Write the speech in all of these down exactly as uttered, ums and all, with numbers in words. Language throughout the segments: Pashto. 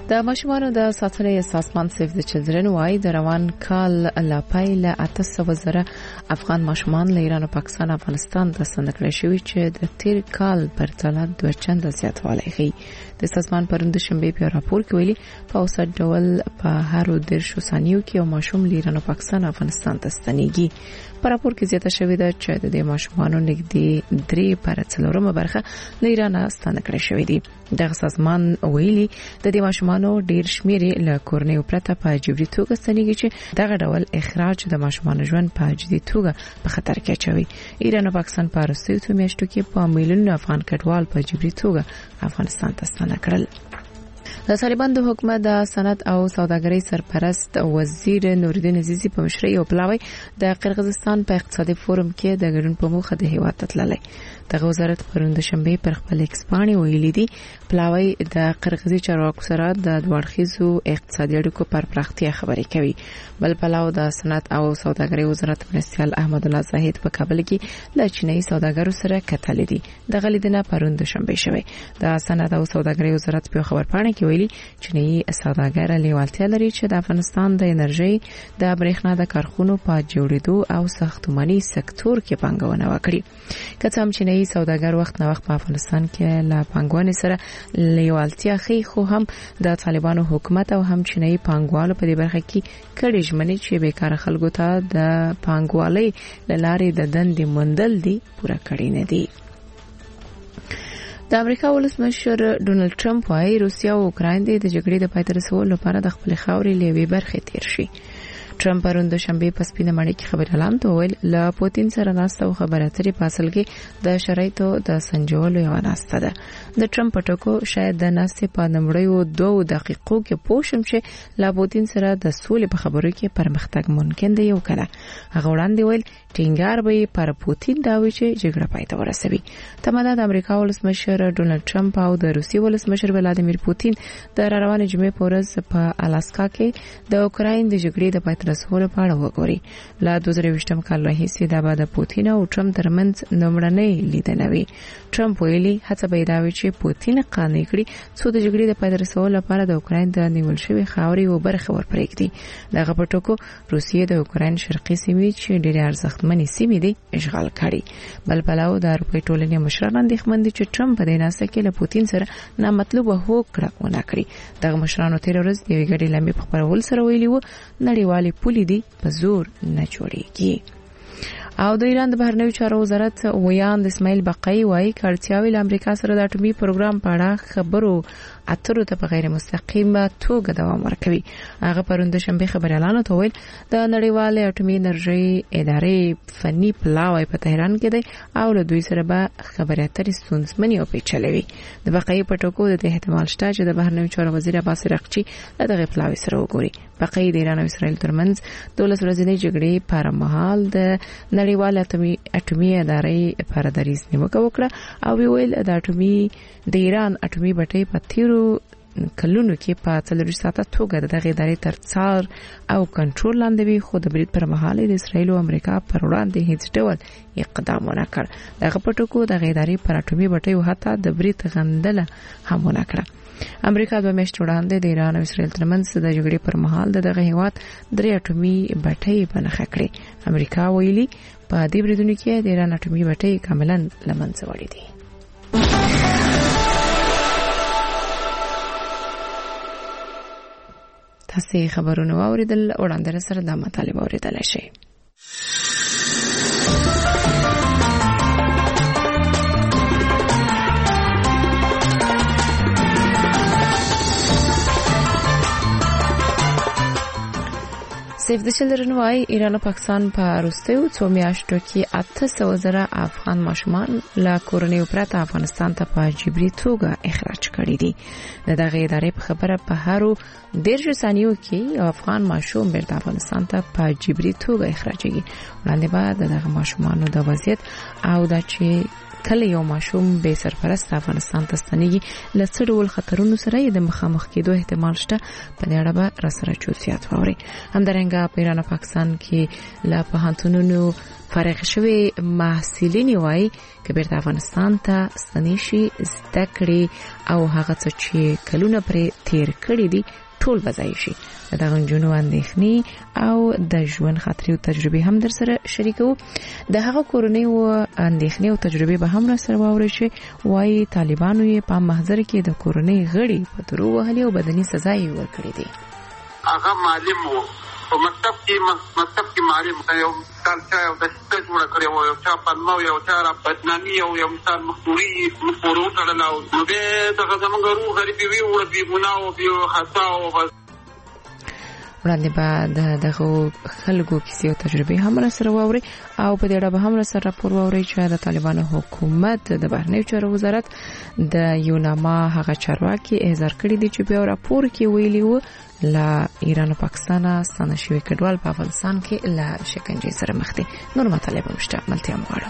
د ماشومانو د ساتنې سازمان سیف د چلډرن وايي د روان کال لا پیل اته سوه زره افغان ماشومان له ایران او پاکستان افغانستان ته ستنکړل شوي چې د تیر کال پر پرتله دوه چنده زیاتوالی ښیي. د سازمان پرون د شنبې په راپور کې ویلي په اوسط ډول په هر دېرشو ثانیو کې یو ماشوم له ایران او پاکستان افغانستان ته ستنېږي. په راپور کې زیاته شوې ده چې د دې ماشومانو نږدې درې پر څلورمه برخه له ایران ستنکړل شوي دي. دغه سازمان ویلي د دې ماشومانو ډیر شمیر له کورنۍ پرته په جبري توګه ستنېږي چې دغه ډول اخراج د ماشومانو ژوند په جدي توګه په خطر کې اچوي. ایران او پاکستان په وروستیو میاشتو کې په میلیونونو افغان کډوال په جبري توګه افغانستان ته ستانه کړل. د طالبان د حکومت د صنعت او سوداګرۍ سرپرست وزیر نوردین عزیزی په مشرۍ یو پلاوی د قرغیزستان په اقتصادي فورم کې د ګډون په موخه د هیواد ته تللی. دغه وزارت پرون د شنبې پر خپل ایکس باندې ویلي دي پلاوی د قرغیزي چارواکو سره د دوړخیزو اقتصادي اړیکو پر پراختیا خبرې کوي. بل پلاو د صنعت او سوداګرۍ وزارت مرستیال احمد الله زاهد په کابل کې له چینایي سوداګرو سره کتل دي. دغه لیدنه پرون د شنبې شوه. د صنعت او سوداګرۍ وزارت په خبرپاڼه کې ویلي چینایي سوداګر لیوالتیا لري چې د افغانستان د انرژي د برېښنا د کارخونو په جوړېدو او ساختماني سکتور کې پانګونه وکړي. کله هم چینایي سوداګر وخت نه وخت په افغانستان کې له پانګونې سره لیوالتیا خي خو هم د طالبانو حکومت او هم چینایي پانګوالو په دې برخه کې کړي ژمنې چې بیکاره خلکو ته د پانګوالۍ لارې د دندې موندل دي پوره کړي نه دي. د امریکا ولسمشر ډونالد ټرمپ وايي روسیا او اوکراین د جګړې د پای ته رسولو لپاره د خپل خاورې لوي برخه تیر شي. ټرمپ پرون د شنبې په سپینه مړی کې خبريالان ته ویل له پوتین سره ناسته او خبرې اترې په اصل کې د شرایطو د سنجولو یو ناسته ده. د ټرمپ ټکو شاید د ناسته په نمړیو دوه دقیقو کې پوښم چې له پوتین سره د سولې په خبرو کې پرمختګ ممکن دی یو کله. هغه وړاندې ویل ټینګار به پر پوتین دا وی چې جګړه پای ته ورسوي. تماده د امریکا ولسمشر ډونالد ټرمپ او د روسي ولسمشر ولادیمیر پوتین د روانې جمعې په ورځ په الاسکا کې د اوکراین د جګړې د پای ته رسولو په اړه وګوري. له دوه زره یوولسم کال راهیسې د بعد پوتین او ټرمپ ترمنځ نومړنۍ لیدنه وی. ټرمپ ویلي هڅه به دا وي چې پوتین قانع کړي څو د جګړې د پای ته رسولو لپاره د اوکراین د نیول شوی خاورې او برخه ورپرېږدي. دغه په ټکو روسیې د اوکراین شرقي سیمې چې ډېر ارزښتمنې سیمې دي اشغال کړي. بل پلاو د اروپای ټولنې مشران اندېښمن دي چې ټرمپ په دې ناسته کې له پوتین سره نامطلوبه هوکړه ونه کړي. دغه مشرانو تیر ورځ د یوې ګډې لمبې په خبرولو سره ویلي وو نړیوالې پولې دي په زور نه جوړيږي. او د ایران د بهرنیو چارو وزارت ویان اسماعیل بقای وايي کارتیاوی له امریکا سره د اټومي پروګرام په اړه خبرو اترو ته په غیر مستقیمه توګه دوام ورکوي. هغه پرون د شنبې خبريالانو ته ویل د نړیوال اټومي انرژي ادارې فني پلاوی په تهران کې دی او له دوی سره به خبرې اترې ستونزمنې او پیچلې وي. د بقای په ټکو د احتمال شته چې د بهرنیو چارو وزیر عباس رقچي له دغه پلاوی سره وګوري. بقای د ایران او اسرائیل ترمنځ دولس ورځې جګړې پر مهال د نړیوال اټومي اټومي ادارې پر دریز نیوکه وکړه او ویل د اټومي د ایران اټومي بټۍ په تیرو کلونو کې په څلور ساعته توګه دغه ادارې تر څار او کنټرول لاندې وي خو د برید پر مهال د اسرائیل او امریکا پر وړاندې هیڅ ډول اقدام ونه کړ. دغه په ټکو دغه ادارې پر اټومي بټۍ او حتی د برید غندله هم ونه کړه. امریکا دوه میاشتې وړاندې د ایران او اسرائیل ترمنځ د جګړې پر مهال دغه هیواد درې اټومي بټۍ بنخښه کړې. امریکا ویلي په دې بریدونو کې د ایران اټومي بټۍ کاملا له منځه وړې دي. تاسو خبرونه واوریدل وړاندې سره د مطالبه اوریدل شي. سیف د چلډرن وايي ایران او پاکستان په وروستیو څو میاشتو کې اته سوه زره افغان ماشومان له کورنۍ پرته افغانستان ته په جبري توګه اخراج کړي دي. دغه ادارې په خبره په هرو دېرشو ثانیو کې افغان ماشوم بیرته افغانستان ته په جبري توګه اخراجېږي. وړاندې بعد دغه ماشومانو د وضعیت او د چې کله یو ماشوم به سرپرست افغانستان ته ستنېږي له څه ډول خطرونو سره یې د مخامخ کېدو احتمال شته، په دې اړه به راسره جزئیات واورئ. همدارنګه په ایران او پاکستان کې له پوهنتونونو فارغ شوي محصلین وایي که بیرته افغانستان ته ستنې شي، زده کړې او هغه څه چې کلونه پرې تیر کړي دي ټول به ځای شي. د دغه نجونو اندېښنې او د ژوند خاطرې او تجربې هم در سره شریکو. د هغه کورنۍ او اندېښنې او تجربې به هم را سره واورئ چې وایي طالبانو یې په محضر کې د کورنۍ غړي په درو وهلي او بدني سزا یې ورکړې دي. هغه معلم وو په مکتب کې مکتب کې معلم یو مثال چا یو د څه جوړ کړی و، یو چا پلمو، یو چا را بدنامي او یو مثال مخوري مخورو تړلاو. نو به دغه زمونږ روح غریبي وي او بې ګناه او بې خطا او وړاندې به د دغه خلکو کیسې او تجربې هم را سره واورئ او په دې اړه به هم را سره راپور واورئ چې د طالبانو حکومت د بهرنیو چارو وزارت د یوناما هغه چارواکي احضار کړي دي چې بیا راپور کې ویلي وو له ایران او پاکستان ستانه شوي کډوال په افغانستان کې له شکنجې سره مخ دي. نور مطالب هم شته، ملتیا مغواړم.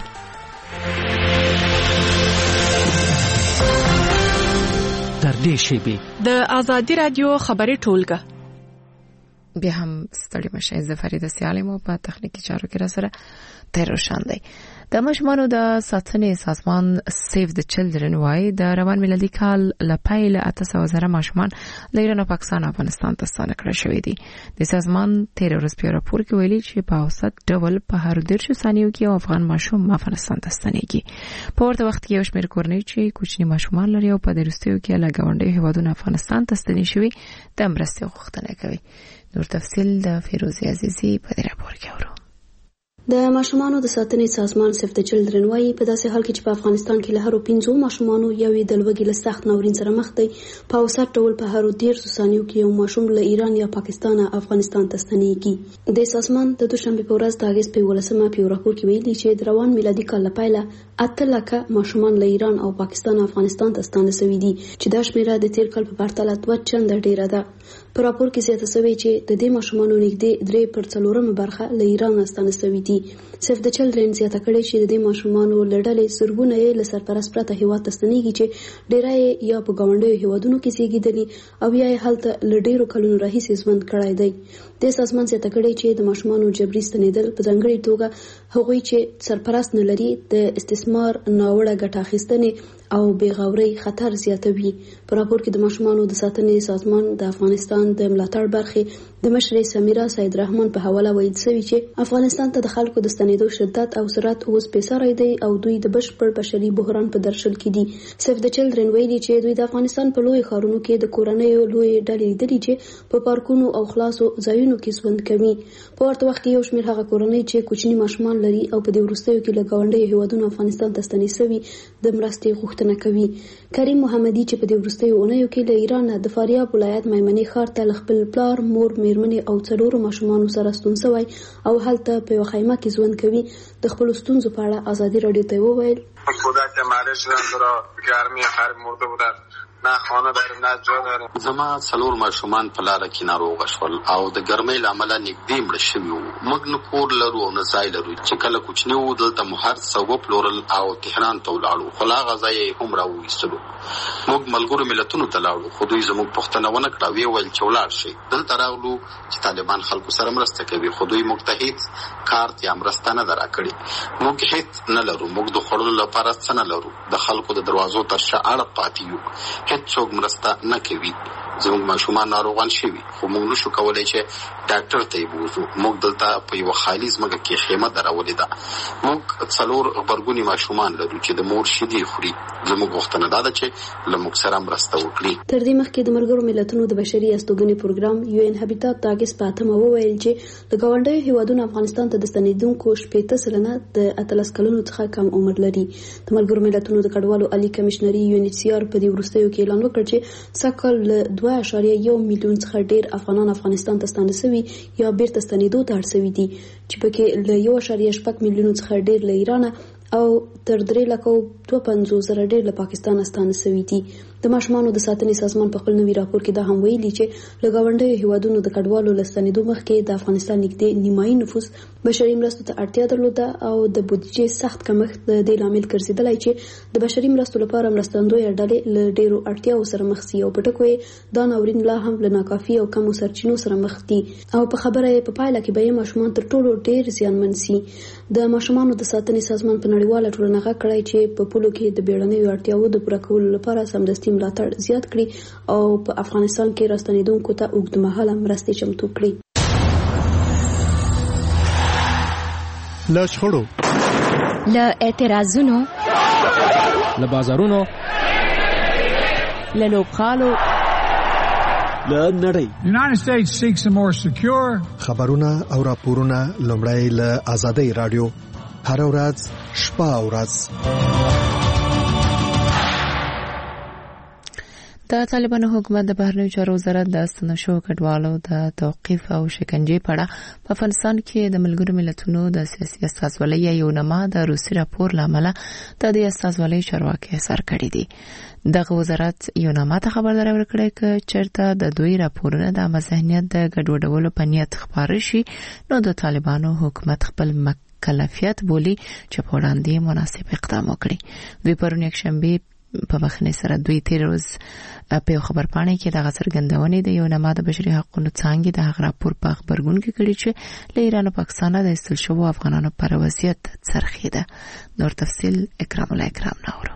در دې شیبې د آزادي رادیو خبري ټولګه بیا هم ستړي مشه. زه فریده سیالي مو په تخنیکی چارو کې را سره تیر روشن دی. د ماشومانو د ساتنې سازمان سیو د چلډرن وایي د روان میلادي کال له پیل اته سوه زره ماشومان له ایران او پاکستان او افغانستان ته ستانه کړل شوي دي. د سازمان تیر ورځ په راپور کې ویلي چې په اوسط ډول په هر دېرشو ثانیو کې یو افغان ماشوم افغانستان ته ستنېږي. په ورته وخت کې یو شمېر کورنۍ چې کوچني ماشومان لري او په دې وروستیو کې له ګاونډیو هیوادونو افغانستان ته ستنې شوي د مرستې غوښتنه کوي. نور تفصیل د فیروزي عزیزي په دې راپور کې اورو. د ماشومانو د ساتنې سازمان سیف د چلډرن وایي په داسې حال کې چې په افغانستان کې له هرو پنځو ماشومانو یوې د لوږې له سخت ناورین سره مخ دی، په اوسط ډول په هرو دېرشو ثانیو کې یو ماشوم له ایران یا پاکستان افغانستان ته ستنېږي. د سازمان د دوشنبې په ورځ د اګست په یولسمه په یو راپور کې ویلي چې د روان میلادي کال له پیله اته لکه ماشومان له ایران او پاکستان افغانستان ته ستانه شوي دي چې دا شمیره د تیر کال په پرتله دوه چنده ډیره ده. په راپور کې زیاته شوی چې د دې ماشومانو نږدې درې پر څلورمه برخه له ایران ستانه شوي دي. سیف د چلډرن زیاته کړې چې د دې ماشومانو له ډلې زرګونه یې له سرپرست پرته هیواد ته ستنېږي چې ډیری یې یا په ګاونډیو هیوادونو کې زیږېدلي او یا یې هلته له ډیرو کلونو راهیسې ژوند کړی دی. د سازمان زیاته کړې چې د ماشومانو جبري ستنېدل په ځانګړې توګه هغوی چې سرپرست نه لري د استثمار، ناوړه ګټه اخیستنې او بېغورۍ خطر زیاتوي. په راپور کې د ماشومانو د ساتنې سازمان د افغانستان د ملاتړ برخې د مشرې سمیرا سید رحمان په حواله ویل شوی چې افغانستان ته د خلکو د ستنېدو شدت او سرعت اوس بېساری دی او دوی د بشپړ بشري بحران په درشل کې دي. سیف د چلډرن ویلي چې دوی د افغانستان په لوی ښارونو کې د کورنیو لوی ډلې لیدلي چې په پارکونو او خلاصو ځایونو کې ژوند کوي. په ورته وخت کې یو شمېر هغه کورنۍ چې کوچني ماشومان لري او په دې وروستیو کې له ګاونډیو هیوادونو افغانستان ته ستنې شوي د مرستې غوښتنه کوي. کریم محمدي چې په دې وروستیو اونیو کې له ایران د فاریاب ولایت میمنې ښار ته خپل پلار، مور، میرمنې او څلورو ماشومانو سره ستون شوی او هلته په یو خیمه کې ژوند کوي. د خپل ستونزو په اړه آزادي رادیو ته وویل: خدا که ماله شدن را گرمی خرب مرده بودن، نه خانه داریم نه جا داریم. زما څلور ماشومان په لاره کې ناروغه شول او د ګرمۍ له امله نږدې مړه شوي وو. موږ نه کور لرو او نه ځای لرو. چې کله کوچني وو دلته مو هر څه وپلورل او تهران ته ولاړو، خو لا هغه ځای یې هم راوویستلو. موږ ملګرو ملتونو ته لاړو خو دوی زموږ پوښتنه ونه کړه. ویې ویل چې ولاړ شئ. دلته راغلو چې طالبان خلکو سره مرسته کوي خو دوی موږ ته هېڅ کارت یا مرسته نه ده راکړې. موږ هېڅ نه لرو. موږ د خوړلو لپاره څه نه لرو. د خلکو د دروازو تر شا اړه پاتې یو. هېڅوک مرسته نه کوي. زموږ ماشومان ناروغان شوي خو موږ نشو کولی چې ډاکټر ته یې بوځو. موږ دلته په یوه خالي ځمکه کې خیمه درولې ده. موږ څلور غبرګوني ماشومان لرو چې د مور شیدې خوري. زموږ غوښتنه دا ده چې له موږ سره مرسته وکړي. تر دې مخکې د ملګرو ملتونو د بشري استوګنې پروګرام یو ان هابیتات د اګست په اتمه وویل چې د ګاونډیو هیوادونو افغانستان ته د ستنېدونکو شپېته سلنه د اتلس کلونو څخه کم عمر لري. د ملګرو ملتونو د کډوالو عالي کمشنري یو ان ایچ سی آر په دې وروستیو کې اعلان وکړ چې سږکال له دوه اعشاریه یو میلیون څخه ډېر افغانان افغانستان ته ستانه شوي یا بیرته ستنېدو ته اړ شوي دي چې پکې له یو اعشاریه شپږ میلیونو څخه ډېر له ایران او تر درې لکه دوه پنځوس زره ډېر له پاکستان ستانه شوي دي. د ماشومانو د ساتنې سازمان په خپل نوي راپور کې دا هم ویلي چې له ګاونډیو هیوادونو د کډوالو له ستنېدو مخکې د افغانستان نږدې نیمایي نفوس بشري مرستو ته اړتیا درلوده او د بودیجې سخت کمښت د دې لامل ګرځېدلی چې د بشري مرستو لپاره مرستندویه ډلې له ډېرو اړتیاو سره مخ سي او په ټکو یې دا ناورین لا هم له ناکافي او کمو سرچینو سره مخ دي او په خبره یې په پایله کې به یې ماشومان تر ټولو ډېر زیانمن سي. د ماشومانو د ساتنې سازمان په نړیواله ټولنه غږ کړی چې په پولو کې د بیړنیو اړتیاوو د پوره کولو لپاره سمدستي ملاتړ زیات کړي او په افغانستان کې راستنېدونکو ته اوږدمهاله مرستې چمتو کړي. له شخړو، له اعتراضونو، له بازارونو، له لوبغالو، له نړۍ. United States seeks a more secure خبرونه او راپورونه لومړی له آزادۍ رادیو هر ورځ شپه او ورځ. د طالبانو حکومت د بهرنیو چارو وزارت د ستنو شویو کډوالو د توقیف او شکنجې په اړه په افغانستان کې د ملګرو ملتونو د سیاسي استازولۍ یو نامه د روسي راپور له امله د دې استازولۍ چارواکي اثر کړی دي. دغه وزارت یو نامه ته خبرداری ورکړی چې چېرته د دوی راپورونه د عامه ذهنیت د ګډوډولو په نیت خپاره شي نو د طالبانو حکومت خپل مکلفیت بولي چې په وړاندې مناسب اقدام وکړي. دوی پرون یکشنبه په مخنی سره دوی تیر روز په یو خبرپاڼه کې د څرګندونې د یو نامه د بشري حقوقو څانګې د هغه راپور په خبرګون کې کړی چې له ایران او پاکستان د ایستل شوو افغانانو پر وضعیت څرخیده. نور تفصیل اکرام الله اکرام نورو.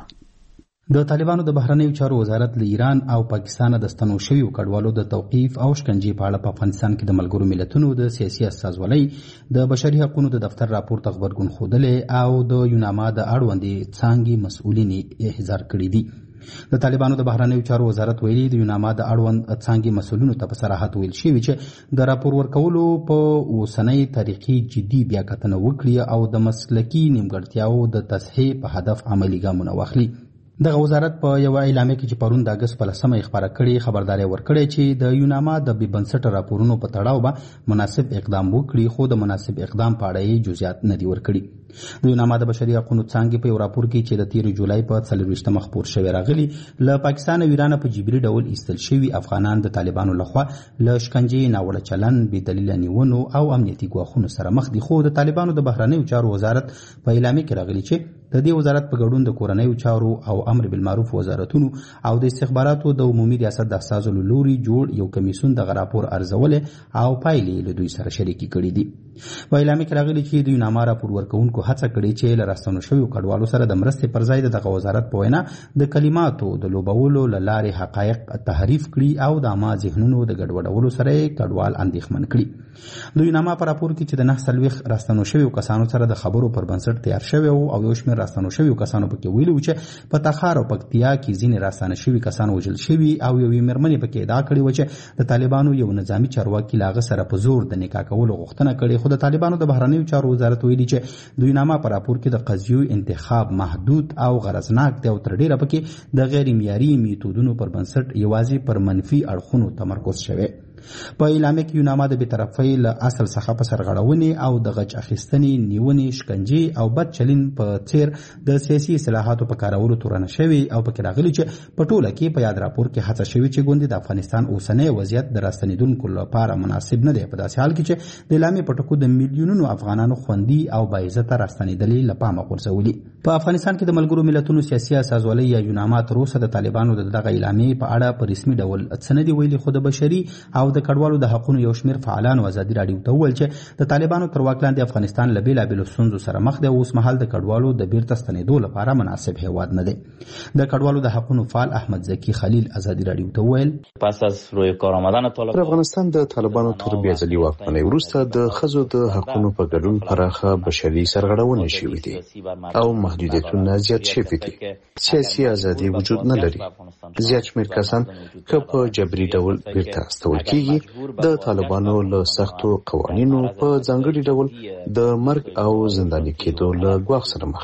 د طالبانو د بهرنیو چارو وزارت له ایران او پاکستان د ستنو شویو کډوالو د توقیف او شکنجې په اړه په افغانستان کې د ملګرو ملتونو د سیاسي استازولۍ د بشري حقوقو د دفتر راپور ته خبرګون ښودلی او د یوناما د اړوندې څانګې مسؤلین احضار کړي دي. د طالبانو د بهرنیو چارو وزارت ویلي د یوناما د اړوند څانګې مسؤلینو ته په صراحت ویل شوي چې د راپور ورکولو په اوسنۍ تاریخي جدي بیاکتنه وکړي او د مسلکي نیمګړتیاو د تصحیح په هدف عملي ګامونه واخلي. دغه وزارت په یو اعلامیه کې چې پرون د اګست په لسمه یې خبره کړې خبرداری ورکړې چې د یوناما د بې بنسټه راپورونو په تړاو به مناسب اقدام وکړي خو د مناسب اقدام په اړه یې جزئیات نه دي ورکړي. د یوناما د بشري حقوقو څانګې په یو راپور کې چې د تیر جولای په څلرویشتمه خپور شوی راغلی له پاکستان او ایران په جبري ډول ایستل شوي افغانان د طالبانو لخوا له شکنجې، ناوړه چلن، بې دلیله نیونو او امنیتي ګواښونو سره مخ دي. خو د طالبانو د بهرنیو چارو وزارت په اعلامیه کې راغلی چې د دې وزارت په ګډون د کورنیو چارو او امر بالمعروف وزارتونو او د استخباراتو د عمومي ریاست د استازو له لوري جوړ یو کمیسیون دغه راپور ارزولې او پایلې له دوی سره شریکې کړي دي. په اعلامیه کې راغلي چې د یوناما راپور ورکوونکو هڅه کړې چې له راستنو شویو کډوالو سره د مرستې پر ځای دغه وزارت په وینا د کلماتو د لوبولو له لارې حقایق تحریف کړي او د عامه ذهنونو د ګډوډولو سره کډوال اندېښمن کړي. د یوناما په راپور کې چې د نهه څلوېښت راستنو شویو کسانو سره د خبرو پر بنسټ تیار شوی او یو شمېر راستنو شویو کسانو پکې ویلي و چې په تخار او پکتیا کې ځینې راستنه شوي کسان وژل شوي او یوې مېرمنې پکې ادعا کړې وه چې د طالبانو یو نظامي چارواکي له هغه سره په زور د نکاح کولو غوښتنه کړې. خو د طالبانو د بهرنیو چارو وزارت ویلي چې د یوناما په راپور کې د قضیو انتخاب محدود او غرضناک دی او تر ډېره پکې د غیر معیاري میتودونو پر بنسټ یوازې پر منفي اړخونو تمرکز شوی. په اعلامیه کې یوناما د بېطرفۍ له اصل څخه په سرغړونې او د غچ اخیستنې، نیونې، شکنجې او بد چلن په څیر د سیاسي اصلاحاتو په کارولو تورنه شوې او پکې راغلي چې په ټوله کې په یاد راپور کې هڅه شوې چې ګوندې د افغانستان اوسنی وضعیت د راستنېدونکو لپاره مناسب نه دی په داسې حال کې چې د اعلامیې په ټکو د میلیونونو افغانانو خوندي او باعزته راستنېدلې له پامه غورځولي. په افغانستان کې د ملګرو ملتونو سیاسي استازولۍ یا یوناما تر اوسه د طالبانو د دغه اعلامیې په اړه په رسمي ډول څه نه دي ویلي. خو د بشري او د کډوالو د حقونو یو شمېر فعالانو ازادي راډیو ته وویل چې د طالبانو تر واک لاندې افغانستان له بېلابېلو ستونزو سره مخ دی او اوس مهال د کډوالو د بیرته ستنېدو لپاره مناسب هیواد نه دی. د کډوالو د حقونو فعال احمد زکي خلیل ازادي راډیو ته وویل پس از روی کار آمدن طالبان پر افغانستان د طالبانو تر بیا ځلي واکمنۍ وروسته د ښځو د حقونو په ګډون پراخه بشري سرغړونې شوې دي او محدودیتونه زیات شوي دي. سیاسي ازادي وجود نه لري. زیات شمېر کسان که په جبري ډول بیرته استول کېږي د طالبانو له سختو قوانینو په ځانګړي ډول د مرګ او زنداني کېدو له ګواښ سره مخ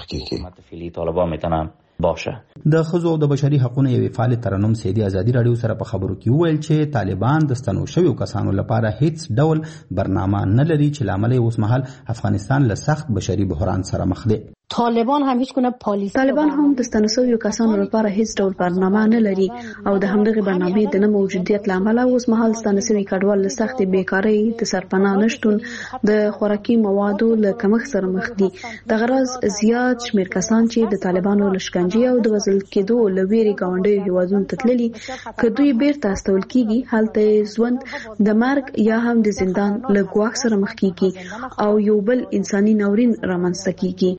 کېږي. باشه د ښځو او د بشري حقوقو یوې فعالې ترنم سیدي ازادي راډیو سره په خبرو کې وویل چې طالبان د ستنو شویو کسانو لپاره هیڅ ډول برنامه نه لري چې له امله اوس مهال افغانستان له سخت بشري بحران سره مخ دی. طالبان هم هیڅ کنه پالیسی طالبان هم د ستنسویو کسانو لپاره هیڅ ډول برنامه نه لري او د همدغه برنامې د نه موجودیت لامل اوس مهال ستنسوي کډوال له سختې بیکارۍ د سرپناه نشټون د خوراکي موادو له کمښت سره مخ دي. د غرض زیات شمیر کسان چې د طالبانو لشکنجې او د وژل کېدو له ویرې ګاونډیو هیوادونو ته تللي که دوی بیرته استول کیږي هلته ژوند د مرګ یا هم د زندان له ګواښ سره مخ کیږي او یو بل انساني ناورین رامنځته کیږي.